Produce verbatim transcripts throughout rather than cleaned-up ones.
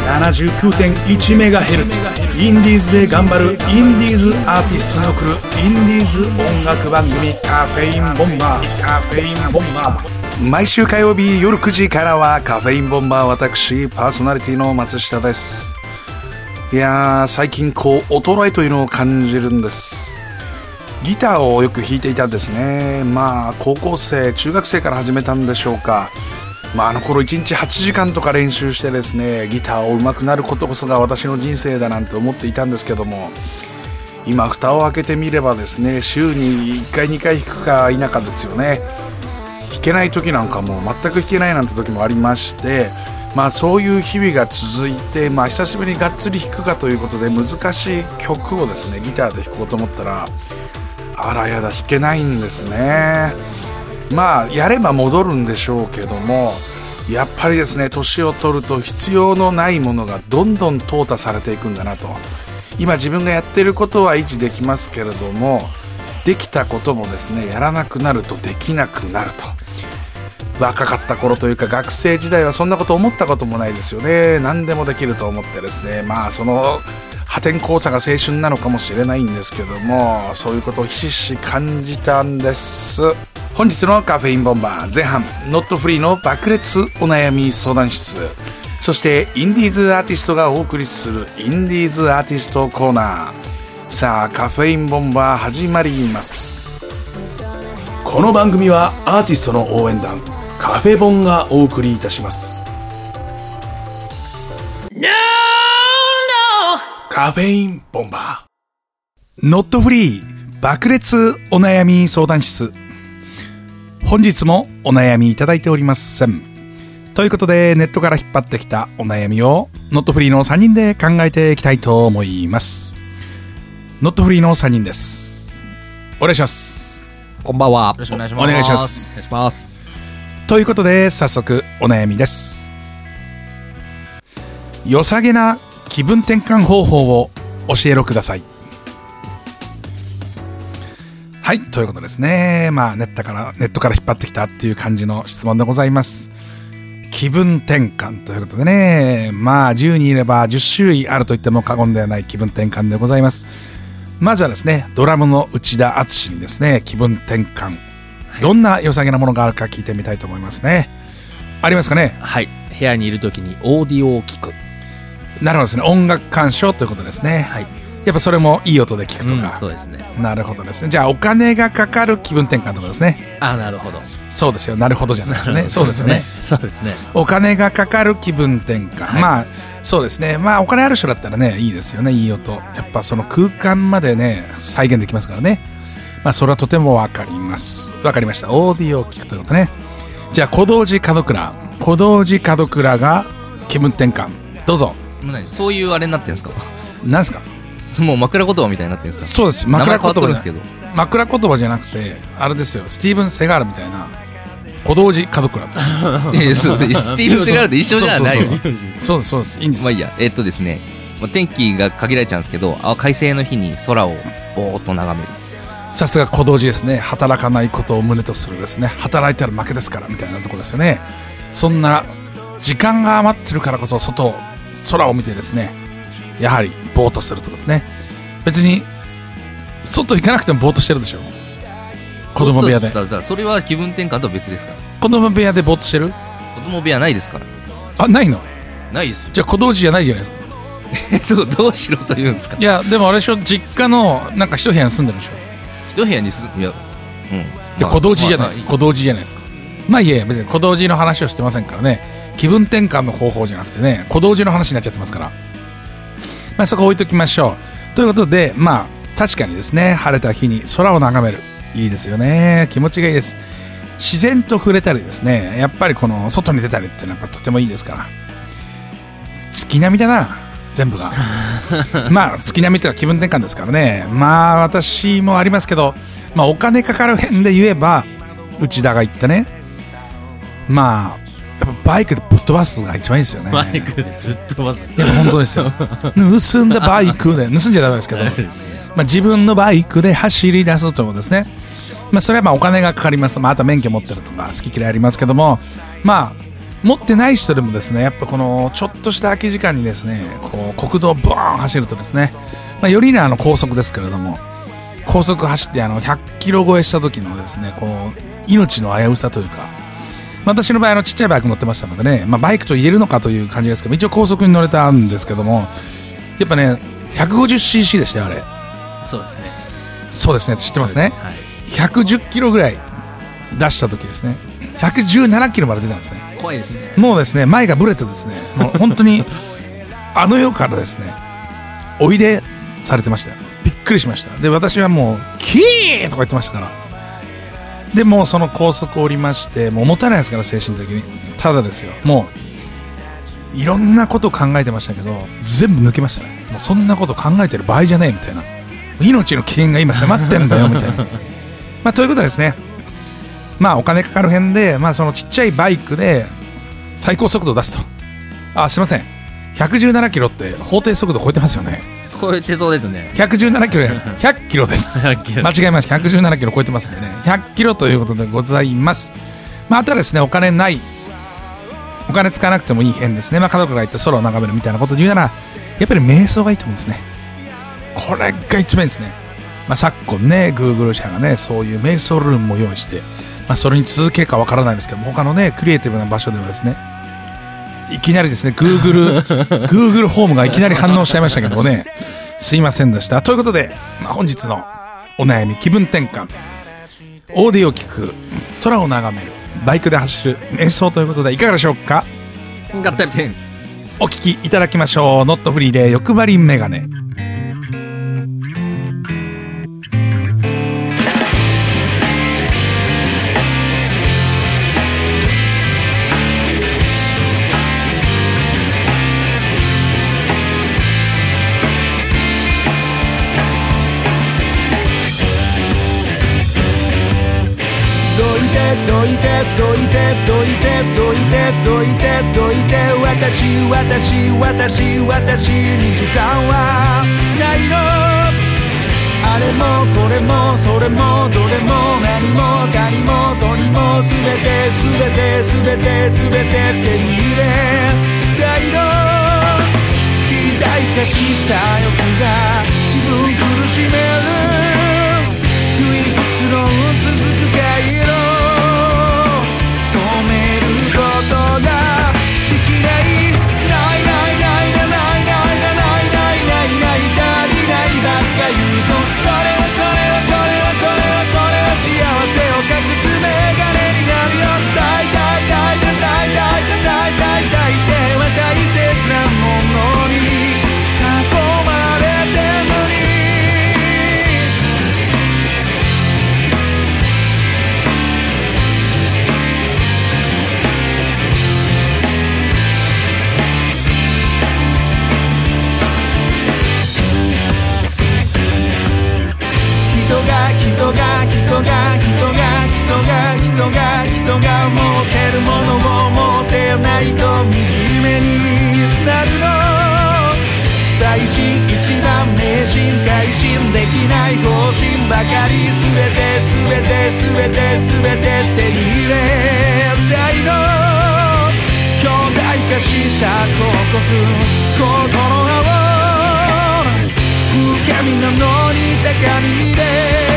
ななじゅうきゅうてんいちメガヘルツ インディーズで頑張るインディーズアーティストに送るインディーズ音楽番組カフェインボンバーカフェインボンバー。 毎週火曜日夜くじからはカフェインボンバー、私パーソナリティの松下です。いやー、最近こう衰えというのを感じるんです。ギターをよく弾いていたんですね。まあ高校生中学生から始めたんでしょうか。まああの頃いちにちはちじかんとか練習してですね、ギターを上手くなることこそが私の人生だなんて思っていたんですけども、今蓋を開けてみればですね、週にいっかいにかい弾くか否かですよね。弾けない時なんかもう全く弾けないなんて時もありまして、まあそういう日々が続いて、まあ久しぶりにがっつり弾くかということで難しい曲をですねギターで弾こうと思ったら、あらやだ、弾けないんですね。まあやれば戻るんでしょうけども、やっぱりですね、年を取ると必要のないものがどんどん淘汰されていくんだなと。今自分がやってることは維持できますけれども、できたこともですねやらなくなるとできなくなると。若かった頃というか学生時代はそんなこと思ったこともないですよね。何でもできると思ってですね、まあその破天荒さが青春なのかもしれないんですけども、そういうことをひしひし感じたんです。本日のカフェインボンバー前半、ノットフリーの爆裂お悩み相談室、そしてインディーズアーティストがお送りするインディーズアーティストコーナー。さあカフェインボンバー始まります。 この番組はアーティストの応援団カフェボンがお送りいたします。 No, no. カフェインボンバーノットフリー爆裂お悩み相談室。本日もお悩みいただいておりません。ということでネットから引っ張ってきたお悩みをノットフリーのさんにんで考えていきたいと思います。ノットフリーのさんにんです。お願いします。 こんばんは。よろしくお願いします。 お願いします。 お願いします。 ということで早速お悩みです。良さげな気分転換方法を教えろください。はい、ということですね。まあネットからネットから引っ張ってきたっていう感じの質問でございます。気分転換ということでね、まあじゅうにいればじゅっしゅるいあると言っても過言ではない気分転換でございます。まずはですね、ドラムの内田篤にですね、気分転換、どんな良さげなものがあるか聞いてみたいと思いますね。ありますかね。 はい、部屋にいるときにオーディオを聞く。 なるほどですね、音楽鑑賞ということですね。 はい、 やっぱそれもいい音で聞くとか、 うん、そうですね。 なるほどですね。じゃあお金がかかる気分転換とかですね。 あ、なるほど。 そうですよ、なるほどじゃないですね。そうですよね。 そうですね。 お金がかかる気分転換、はい、まあそうですね。まあお金ある人だったらね、いいですよね、いい音。やっぱその空間までね再現できますからね。まあそれはとてもわかります。わかりました。オーディオを聞くということね。じゃあ小道寺門倉小道寺門倉が気分転換、どうぞ。 そういうあれになってるんですか。 なんですか。 もう枕言葉みたいになってるんですか。 そうです。枕言葉ですけど、 枕言葉じゃなくてあれですよ、スティーブン・セガールみたいな小道寺門倉いやそうスティーブン・セガールと一緒じゃないよ。 そうですそうです、いいんです。 まあいいや。えっとですね、天気が限られちゃうんですけど、快晴の日に空をぼーっと眺める。 さすが小道寺ですね。働かないことを胸とするですね、働いたら負けですからみたいなところですよね。そんな時間が余ってるからこそ外空を見てですね、やはりぼーっとするとですね。別に外行かなくてもぼーっとしてるでしょ、子供部屋で。 だだそれは気分転換とは別ですから。 子供部屋でぼーっとしてる。 子供部屋ないですから。 あ、ないの。 ないですよ。 じゃあ小道寺じゃないじゃないですか。 えっとどうしろと言うんですか。 いやでもあれでしょ、実家のなんか一部屋に住んでるでしょ。 一部屋に住む。いや、うん。 で小道寺じゃないですか、まあ、小道寺じゃないですか。まあいえ、別に小道寺の話をしてませんからね。気分転換の方法じゃなくてね、小道寺の話になっちゃってますから、まあ、そこ置いときましょう。ということで、まあ確かにですね、晴れた日に空を眺める、いいですよね。気持ちがいいです。自然と触れたりですね、やっぱりこの外に出たりっていうのはやっぱとてもいいですから。月並みだな全部がまあ月並みというか気分転換ですからね。まあ私もありますけど、まあお金かかる辺で言えば内田が言ったね、まあやっぱバイクでぶっ飛ばすが一番いいですよね。 バイクでぶっ飛ばす。 いや本当ですよ盗んだバイクで、盗んじゃダメですけどまあ自分のバイクで走り出すということですね。まあそれはまあお金がかかります。まああと免許持ってるとか好き嫌いありますけども、まあ持ってない人でもですね、やっぱこのちょっとした空き時間にですね、こう国道をブーン走るとですね、まあ、よりねあの高速ですけれども、高速走ってあのひゃっキロ超えした時のですね、こう命の危うさというか、私の場合あのちっちゃいバイク乗ってましたのでね、まあ、バイクと言えるのかという感じですけど、一応高速に乗れたんですけども、やっぱね ひゃくごじゅっシーシー でしたよあれ。 そうですね。 そうですね、知ってますね。 はい。 ひゃくじゅっキロぐらい出した時ですね、ひゃくじゅうななキロまで出たんですね。 怖いですね。 もうですね、前がブレてですね、もう本当にあの世からですね、おいでされてましたよ。びっくりしました。で、私はもうキーとか言ってましたから。でもうその高速を降りまして、もう持たないですから精神的に。ただですよ、もういろんなことを考えてましたけど、全部抜けましたね。もうそんなこと考えてる場合じゃねえみたいな、命の危険が今迫ってんだよみたいな。まあということでですね、まあお金かかる辺で、まあそのちっちゃいバイクで最高速度を出すと。あ、すいません、ひゃくじゅうななキロって法定速度超えてますよね。 超えてそうですね。 ひゃくじゅうななキロじゃないです。ひゃっキロです。間違えました。ひゃくじゅうななキロ超えてますんでね、ひゃっキロということでございます。まああとはですね、お金ないお金使わなくてもいい辺ですね。まあ家族が言って空を眺めるみたいなことで言うなら、やっぱり瞑想がいいと思うんですね。これが一番いいですね。まあ昨今ね、Google 社がね、そういう瞑想ルームも用意して、まあそれに続けるかわからないですけども、他のねクリエイティブな場所ではですね、いきなりですね Google Google ホームがいきなり反応しちゃいましたけどもね、すいませんでした。ということで、まあ、本日のお悩み、気分転換、オーディオを聞く、空を眺める、バイクで走る、瞑想ということでいかがでしょうか。 合体点。 お聞きいただきましょう。ノットフリーで欲張りメガネ。 どいてどいてどいてどいてどいてどいて私私私私に時間はないの。あれもこれもそれもどれも何もかにもとにもすべてすべてすべてすべて手に入れたいの。肥大化した欲が自分苦しめる不意物論続く回路人が人が人が人が人が持てるものを持てないと惨めになるの。最新一番迷信改心できない方針ばかりすべてすべてすべてすべて手に入れたいの。強大化した広告心の青深みなのに高みで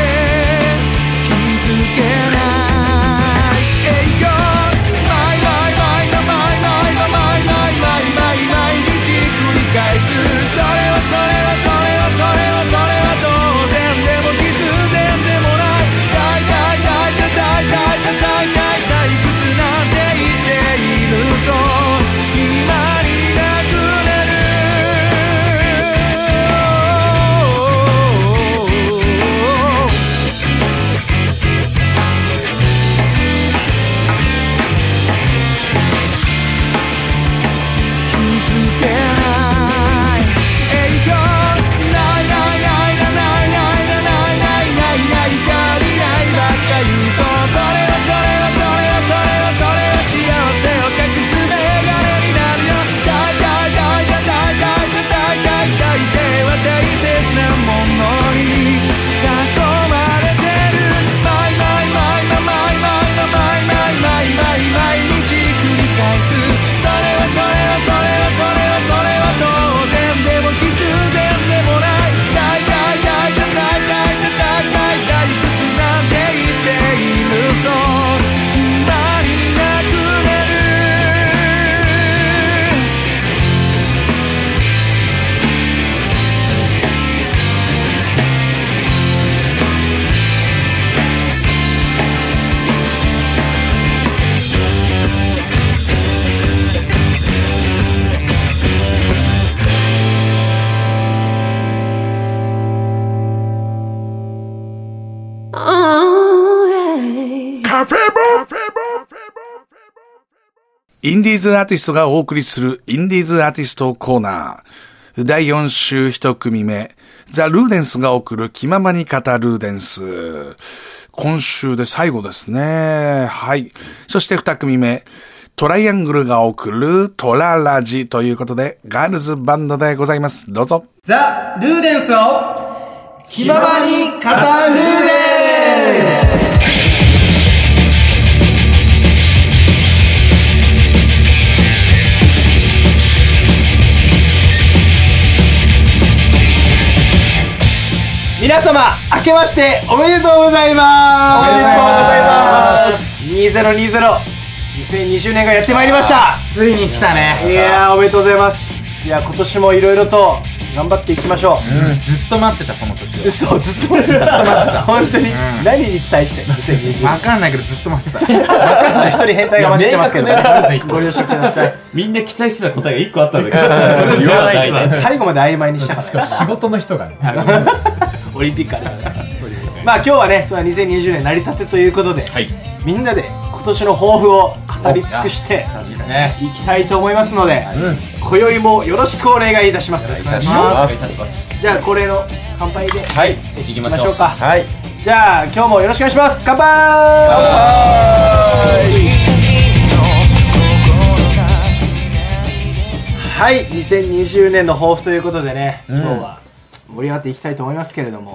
インディーズアーティストがお送りするインディーズアーティストコーナー。だいよん週一組目、ザ・ルーデンスが送る気ままに語ルーデンス。今週で最後ですね。はい。そして二組目、トライアングルが送るトララジということで、ガールズバンドでございます。どうぞ。 ザ・ルーデンスを気ままに語ルーデンス。皆様明けましておめでとうございます。 おめでとうございます。 にせんにじゅう、にせんにじゅうねんがやってまいりました。 ついに来たね。 いやーおめでとうございます。いや今年もいろいろと頑張っていきましょう。 うん、ずっと待ってたこの年を。 そうずっと待ってた。本当に、うん、何に期待してにせんにじゅうわかんないけどずっと待ってた。 わかんない一人変態が混じってますけど、ね、ご了承ください。 みんな期待してた答えがいっこあったんだけどそれ言わないと最後まで曖昧にしてた。 しかも仕事の人がねオリンピックあるから。まあ今日はねそのにせんにじゅうねん成り立てということで、はい、みんなで今年の抱負を語り尽くしていきたいと思いますので、うん、今宵もよろしくお願いいたします。お願いします。じゃあ恒例の乾杯ではい行きましょうか。 はい、 じゃあ今日もよろしくお願いします。乾杯。はい、にせんにじゅうねんの抱負ということでね、うん、今日は盛り上がっていきたいと思いますけれども、うん、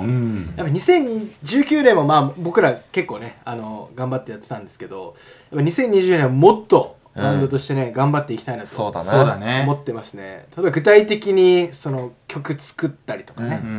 やっぱにせんじゅうきゅうねんもまあ僕ら結構ねあの頑張ってやってたんですけど、やっぱにせんにじゅうねんはもっとバンドとしてね、うん、頑張っていきたいなとそうだね思ってますね。例えば具体的にその曲作ったりとかね、うんうん、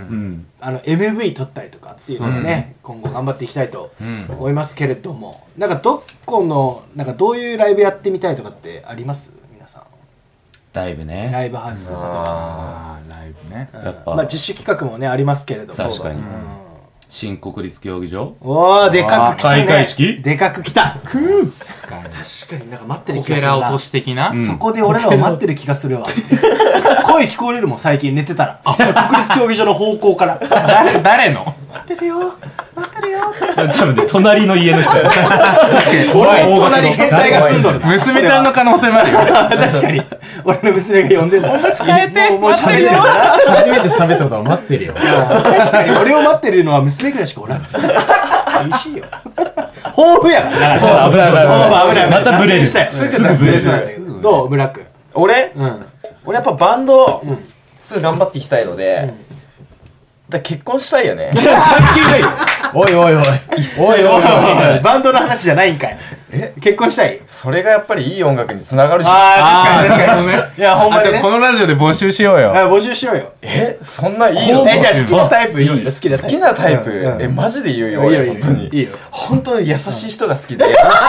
あの エムブイ 撮ったりとかっていうのでね、うん、今後頑張っていきたいと思いますけれども、うん、なんかどこのなんかどういうライブやってみたいとかってあります？皆さん。 ライブね。 ライブハウスとか。 ああ、ライブね。 やっぱまあ自主企画もねありますけれども。 確かに。新国立競技場。 おお、でかく来たね。 開会式？ でかく来た。確かに。確かになんか待ってる気がするな。 こけら落とし的な。 そこで俺らを待ってる気がするわ。声聞こえるもん最近寝てたら。国立競技場の方向から。 誰誰の？ 待ってるよ。待ってるよ。 多分ね隣の家の人。確かに。俺隣変態が住んどる。 娘ちゃんの可能性もあるよ。 確かに。俺の娘が呼んでる。 使えて。 もう喋るよ。 初めて喋ったことは待ってるよ。 確かに俺を待ってるのは娘ぐらいしかおらん。美味しいよ。豊富やから。 そうそうそう。 またブレる。 すぐブレる。どう村君？ 俺？俺やっぱバンドすぐ頑張っていきたいので。だ結婚したいよね。 おいおいおい。おいおいおい。 バンドの話じゃないんかい。え結婚したい？ それがやっぱりいい音楽につながるし。 ああ確かに確かに。いやほんまにね。 このラジオで募集しようよ。 募集しようよ。 えそんないいの？ えじゃあ好きなタイプいいよ。好きなタイプ。 好きなタイプ。えマジで言うよ。俺本当に。いいよ。本当に優しい人が好きで。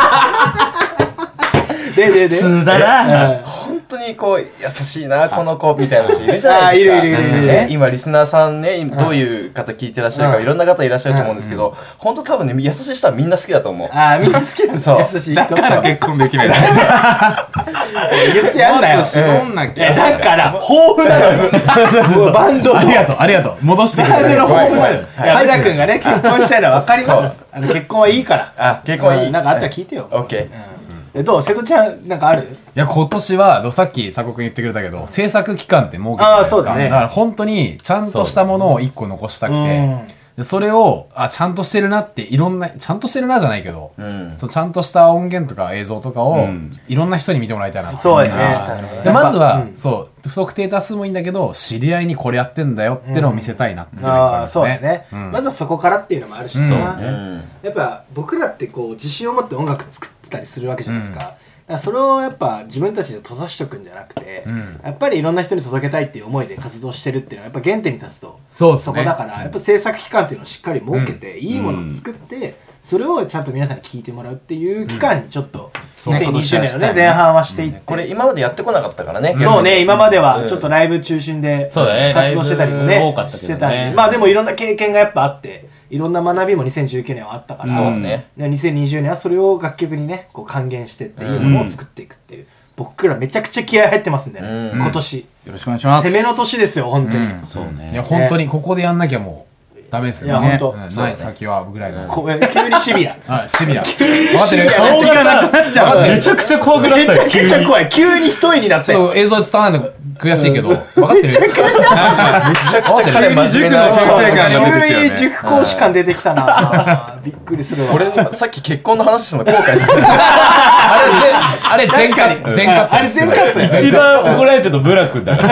ででで。 普通だな。本当にこう優しいなこの子みたいな人いるじゃないですか。 いるいるいるね。 今リスナーさんねどういう方聞いてらっしゃるかいろんな方いらっしゃると思うんですけど、本当多分ね優しい人はみんな好きだと思う。 ああみんな好きなんだ。 そう優しい人。 だから結婚できない。 言ってやんなよ。 絞んなきゃ。 だから豊富なの。バンドありがとうありがとう戻してくれバンドの豊富なの。ハイラ君がね結婚したいのは分かります。あの結婚はいいから。 あ結婚はいい。 なんかあったら聞いてよ。 オッケー。 えどう瀬戸ちゃんなんかある？ いや今年はさっき佐古君言ってくれたけど制作期間って設けてないですか。だから本当にちゃんとしたものを一個残したくて、でそれをあちゃんとしてるなっていろんなちゃんとしてるなじゃないけど、うん、そうちゃんとした音源とか映像とかを、うん、いろんな人に見てもらいたいなって。 そうやね。 でまずは、うん、そう不特定多数もいいんだけど知り合いにこれやってんだよってのを見せたいなっていうのがあるんですね。 そうやね、うん、まずはそこからっていうのもあるしさ、うん、やっぱ僕らってこう自信を持って音楽作ってたりするわけじゃないですか。うんそれをやっぱ自分たちで閉ざしとくんじゃなくて、うん、やっぱりいろんな人に届けたいっていう思いで活動してるっていうのはやっぱ原点に立つとそうですね、 そこだからやっぱ制作期間っていうのをしっかり設けて、うん、いいものを作って、うん、それをちゃんと皆さんに聞いてもらうっていう期間にちょっと、うん、にせんにじゅうねんのね前半はしていって、うん、 これ今までやってこなかったからね。 そうね今まではちょっとライブ中心で活動してたりもね、うん、してたりまあでもいろんな経験がやっぱあっていろんな学びもにせんじゅうきゅうねんはあったから、 そうね、 にせんにじゅうねんはそれを楽曲にねこう還元してっていうものを作っていくっていう、うん、僕らめちゃくちゃ気合入ってますんで、ねうん、今年よろしくお願いします。 攻めの年ですよ本当に、 うん、そうねいや本当にここでやんなきゃもうダメですよね。 いやほんとうんない先はぐらいの。 こ急にシビア。 あ、シビア。分かってる。 顔がなくなっちゃう。めちゃくちゃ怖くなったよ。 めちゃくちゃ怖い。急に一重になって。 ちょっと映像で伝わらないの悔しいけど、分かってる。めちゃくちゃ彼真面目な塾の先生感が出てきたよね。 急に塾講師感出てきたな。びっくりするわ。 俺さっき結婚の話したの後悔してる。 あれ全カット。全カット。 あれ全カット。 一番怒られてるのブラ君だから。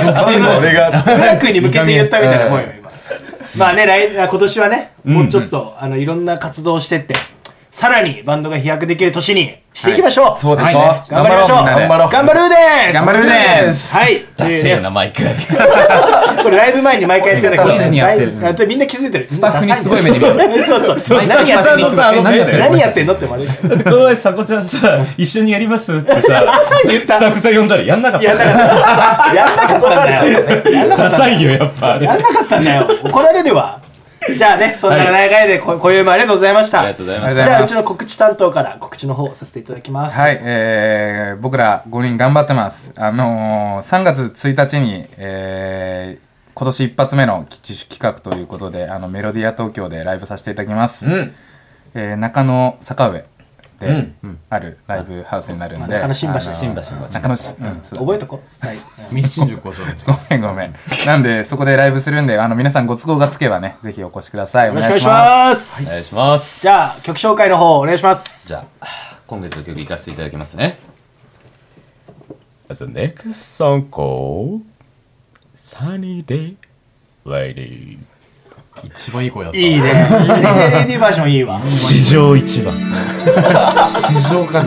独身の俺がブラ君に向けて言ったみたいなもんよ今。まあね、来今年はね、もうちょっとあのいろんな活動をしてって。さらにバンドが飛躍できる年にしていきましょう、はい、 そうですね、 はい、頑張りましょう頑張ろう頑張るーです頑張るーですはいダセーな毎回これライブ前に毎回やってるからにやってるみんな気づいてるスタッフにすごい目で見るそうそう何やってんの何やってんのって言われるこの前さこちゃんさ一緒にやりますってさスタッフさん呼んだらやんなかったやんなかったやんなかったんだよやんなかったんだよダサいよやっぱあれやんなかったんだよ怒られるわじゃあね、そんな長い回でこ今宵もありがとうございました。 ありがとうございました。 じゃあうちの告知担当から告知の方させていただきます。 はい、えー、僕らごにん頑張ってます。あのー、さんがつついたちに、えー、今年一発目の自主企画ということで、あのメロディア東京でライブさせていただきます。 うんえー、中野坂上で、 うんあるライブハウスになるんで、 中野新橋あのー新橋新橋中野し、うん、そう覚えとこ。はい。 密新宿工場です。 ごめんごめん。なんでそこでライブするんで、あの皆さんご都合がつけばね、ぜひお越しください。 よろしくお願いします。 お願いします。 じゃあ曲紹介の方お願いします。 じゃあ今月の曲いかせていただきますね。The next song called Sunny Day Lady。 一番いい声だった。 いいね。いいね。レディーバージョンいいわ。 史上一番。 市場かな。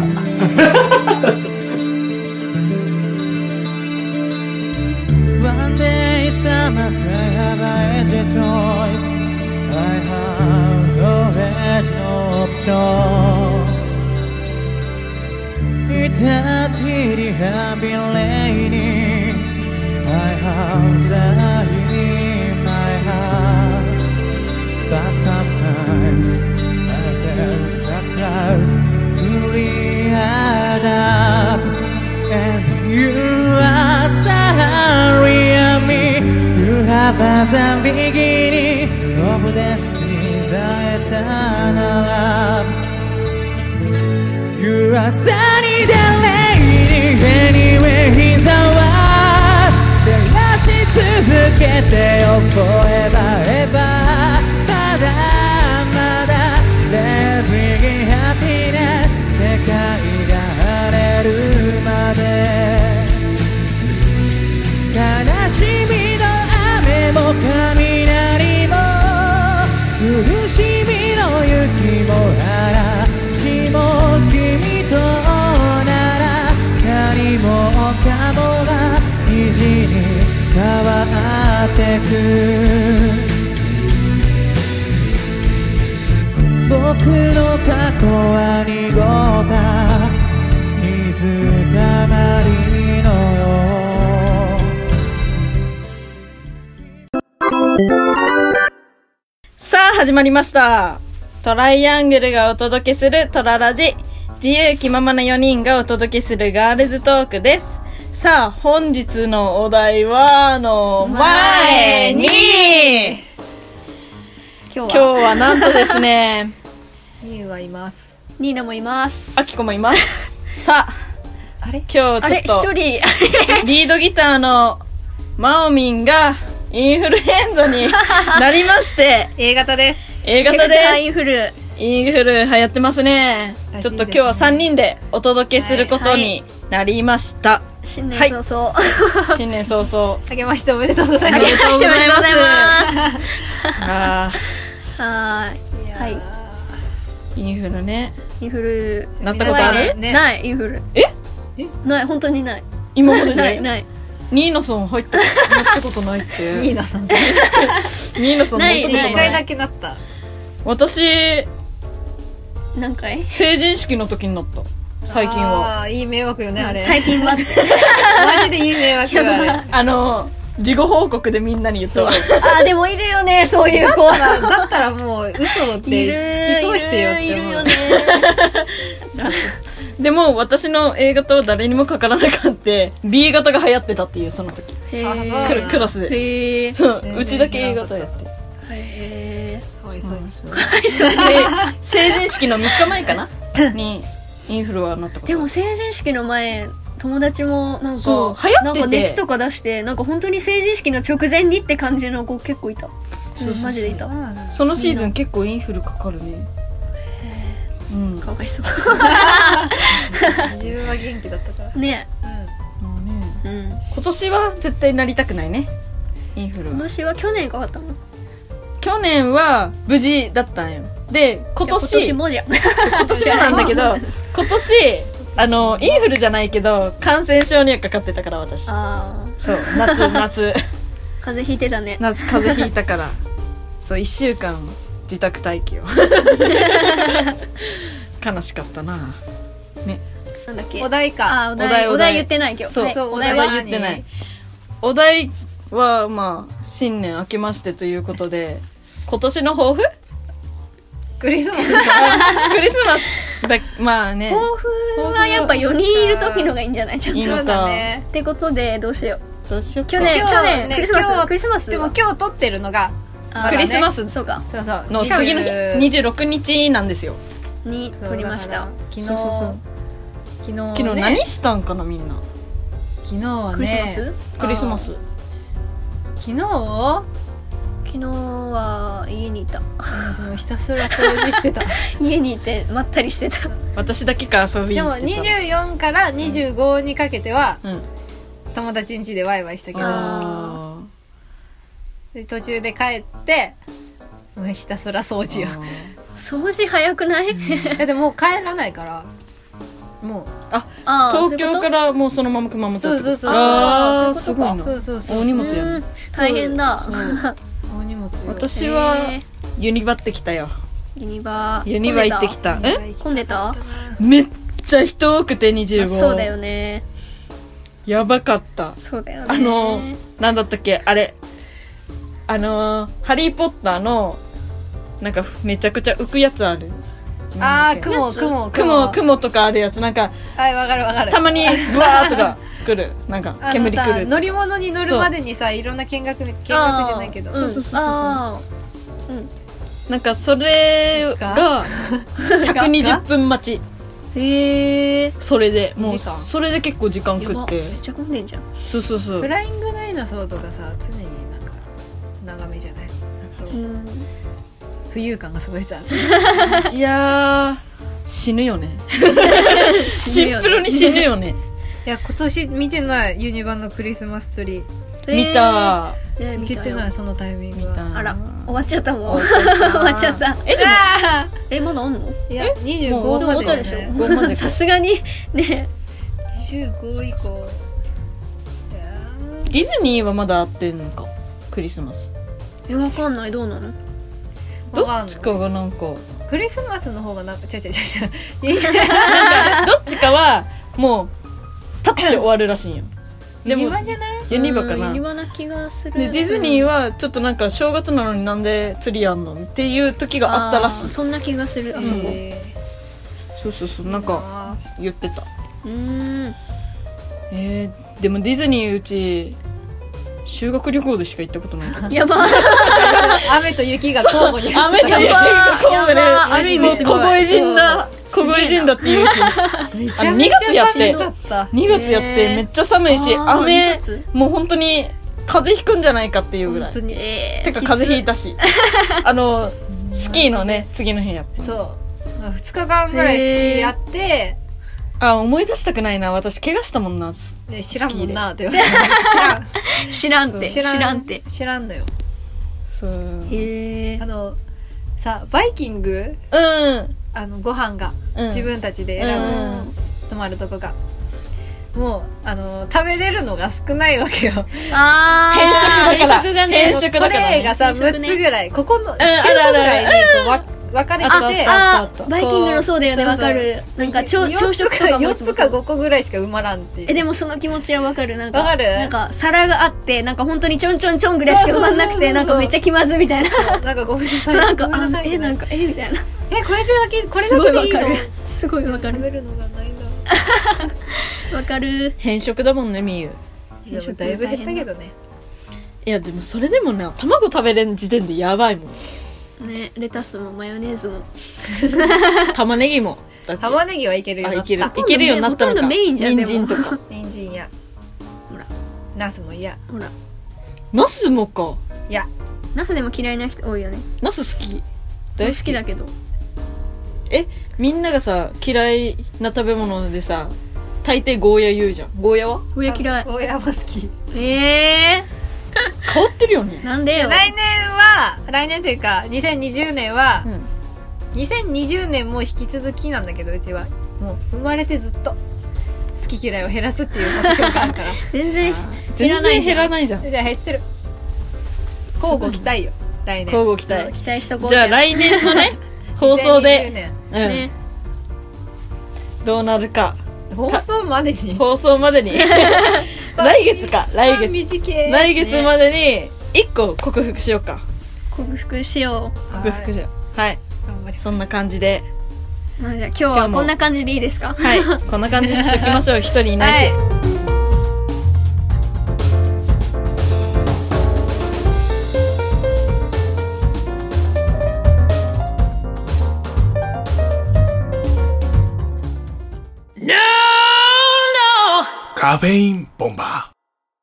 One day summer I have a edge choice I have no edge no option It has really have been raining I have that in my heart But sometimes I felt the cloud fully add up And you are staring at me You have as a beginning of destiny's eternal love You are sunny the lady anywhere in the world 照らし続けてよ forever ever まだまだ Living in happiness 世界が晴れるまで悲しみの雨も雷も苦しみの雪も嵐も君となら何もかもが虹に変わってく僕の過去は濁った水たまりのさあ始まりました。トライアングルがお届けするトララジ、自由気ままなよにんがお届けするガールズトークです。さあ本日のお題はの前に今日は今日はなんとですねみゆはいます。ニーナもいます。 あきこもいますさああれ今日ちょっと一人リードギターのマオミンがインフルエンザになりまして A 型です。 A 型です。 インフルインフル流行ってますね。ちょっと今日はさんにんでお届けすることになりました、はいはい、 新年早々、 はい、新年早々 あけましておめでとうございます。 あけましておめでとうございますあーはいはいインフルね。 インフルなったことある？ ね、ないインフルえない本当にない今までないないニーナさん入ったなったことないってニーナさんニーナさんないなったことない。 いっかいだけなった。 私何回？ 成人式の時になった最近は。 あーいい迷惑よねあれ。 最近はってマジでいい迷惑よあれ。 あの事後報告でみんなに言ったわ。 あでもいるよねそういう子。 だったらだったらもう嘘って突き通してよって思う。 でも私の A 型は誰にもかからなかった B 型が流行ってたっていうその時へークラクラスでへーそう全然うちだけ A 型やってへーかわいそうですかわいそう成人式のみっかまえかなにインフルはなったことでも成人式の前友達もなんかそう流行っててなんか熱とか出してなんか本当に成人式の直前にって感じの子結構いた。 そうそうそうマジでいた。 そのシーズン結構インフルかかるね。うん、 かわいそう。 自分は元気だったからね。 うん。うん。今年は絶対なりたくないね。インフルは。 今年は去年かかったの？ 去年は無事だったんよ。で、今年今年もじゃん。 今年もなんだけど、今年あのインフルじゃないけど感染症にはかかってたから私。 ああ。 そう夏夏。 風邪ひいてたね。 夏風邪ひいたから。そういっしゅうかん自宅待機を。悲しかったな。ね。 なんだっけ。 お題か。 あお題お題言ってない今日。 そう、 はい、 お題は言ってない。お題はまあ新年明けましてということで今年の抱負？ クリスマス。 クリスマス。だまあね。 抱負はやっぱよにんいる時のがいいんじゃない？ちゃんと。 そうだね。 ってことでどうしよう。 どうしよう。 去年去年クリスマスクリスマス。 でも今日撮ってるのがクリスマスそうか。 そうそうの次の日にじゅうろくにちなんですよ。 に撮りました。 昨日そうそうそう昨日昨日何したんかなみんな。 昨日はねクリスマス。 昨日昨日は家にいた。 私もひたすら掃除してた。 家にいてまったりしてた。 私だけか遊びでもに行ってた。 にじゅうよんからにじゅうごにかけては、 うん、 友達ん家でワイワイしたけど、で途中で帰ってもうひたすら掃除よ。 掃除早くない？ だってもう帰らないからもうあ東京からもうそのまま熊本。 そうそうそう。 ああすごいな。 そうそうそう。 大荷物やね。 大変だ。 大荷物。 私はユニバってきたよ。 ユニバユニバ行ってきた。 え？混んでた？ めっちゃ人多くてにじゅうご。 そうだよね。 やばかった。 そうだよね。 あのなんだったっけあれ。あのハリーポッターのなんかめちゃくちゃ浮くやつある。 あー雲雲雲雲とかあるやつなんかはいわかるわかる。 たまにブワーとか来るなんか煙来る。 乗り物に乗るまでにさいろんな見学見学じゃないけど。 そうそうそうそう。なんかそれがひゃくにじゅっぷん待ち。 へえ。 それでもうそれで結構時間食って。 めっちゃ混んでんじゃん。 そうそうそう。 フライングダイナソーとかさ常になんか長めじゃない。うん浮遊感がすごいさ。 いやー死ぬよね。シンプルに死ぬよね。 いや今年見てないユニバのクリスマスツリー。 見た。 見てないそのタイミングは。 あら終わっちゃったもん。終わっちゃった。 えでもえまだあんの？ いやにじゅうごまででしょ。さすがにね。 にじゅうご以降。 ディズニーはまだ会ってんのかクリスマス。 えわかんないどうなの？ どっちかがなんかクリスマスの方がなんかちゃちゃちゃちゃどっちかはもうパッて終わるらしいんよ。 ユニバじゃない？ ユニバかな。 ユニバな気がする。 でディズニーはちょっとなんか正月なのになんで釣りやんのっていう時があったらしい。 そんな気がする。あそこ。 そうそうそうなんか言ってた。 うーん。 えー、でもディズニーうち修学旅行でしか行ったことない。 やば雨と雪が交互に雨と雪が交互である意味すごい小声人だ小声人だっていうしあのにがつやってにがつやってめっちゃ寒いし雨もう本当に風邪ひくんじゃないかっていうぐらい。 本当にえてか風邪ひいたしあのスキーのね次の日やって。 そうふつかかんぐらいスキーやってあ思い出したくないな私怪我したもんな。 ね、知らんもんなって知らん知らんって知らんって知らんのよ。 そうへえ。 あのさバイキングうんあのご飯が、うん、自分たちで選ぶ、うん、泊まるとこがもうあの食べれるのが少ないわけよ。 あ変色だから変色がね変色だからね。 トレイがさむっつぐらいここのきゅうこぐらいにこうわ分かれててああバイキングのそうだよね分かる。なんか朝食とかもよっつかごこぐらいしか埋まらんっていう。 えでもその気持ちは分かる。なんか分かるなんか皿があってなんか本当にちょんちょんちょんぐらいしか埋まんなくてなんかめっちゃ気まずみたいな。 なんかごめんなさい。 なんかあえなんかえみたいな。 えこれでだけこれだけでいいの？ すごい分かる。 食べるのがないんだろわかる。 変色だもんねみゆ。 でもだいぶ減ったけどね。 いやでもそれでもね卵食べれん時点でやばいもんね。レタスもマヨネーズも玉ねぎも玉ねぎはいけるようになった。 いけるいけるようになったのか。 ほとんどメインじゃん。 人参とか人参やほらナスも嫌。 ほらナスもか。 いやナスでも嫌いな人多いよね。 ナス好き。 大好きだけど。 えみんながさ嫌いな食べ物でさ大抵ゴーヤ言うじゃん。ゴーヤは？ ゴーヤ嫌い。 ゴーヤも好き。 えー、変わってるよね。 なんでよ。 来年は来年っていうかにせんにじゅうねんは、うん、にせんにじゅうねんも引き続きなんだけどうちはもう生まれてずっと好き嫌いを減らすっていう目標があるから全然減らない減らないじゃん。 じゃあ減ってる。交互期待よ来年。 交互期待。 期待しとこう。 じゃあ来年のね放送で、 にせんにじゅうねんうんね、どうなるか。 放送までに放送までに来月か来月来月までにいっこ克服しようか。 克服しよう。 克服しよう。はい。頑張り。そんな感じで。 まあじゃあ今日はこんな感じでいいですか？ はい。こんな感じにしておきましょう。一人いないし。はいカフェインボンバ